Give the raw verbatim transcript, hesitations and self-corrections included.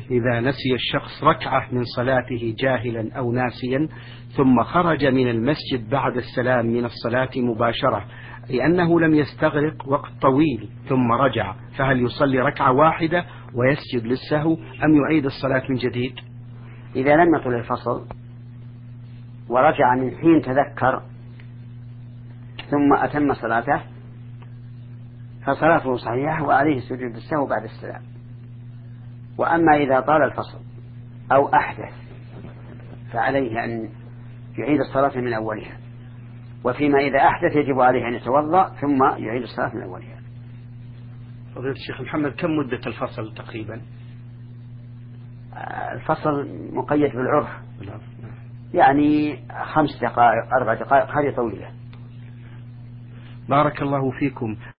إذا نسي الشخص ركعة من صلاته جاهلا أو ناسيا ثم خرج من المسجد بعد السلام من الصلاة مباشرة لأنه لم يستغرق وقت طويل ثم رجع، فهل يصلي ركعة واحدة ويسجد للسهو أم يعيد الصلاة من جديد؟ إذا لم يطل الفصل ورجع من حين تذكر ثم أتم صلاته فصلاته صحيحة وعليه السجود للسهو بعد السلام. وأما إذا طال الفصل أو أحدث فعليه أن يعيد الصلاة من أولها، وفيما إذا أحدث يجب عليه أن يتوضأ ثم يعيد الصلاة من أولها. فضيلة الشيخ محمد، كم مدة الفصل تقريبا؟ الفصل مقيد بالعرف، يعني خمس دقائق أربع دقائق، هذه طويلة. بارك الله فيكم.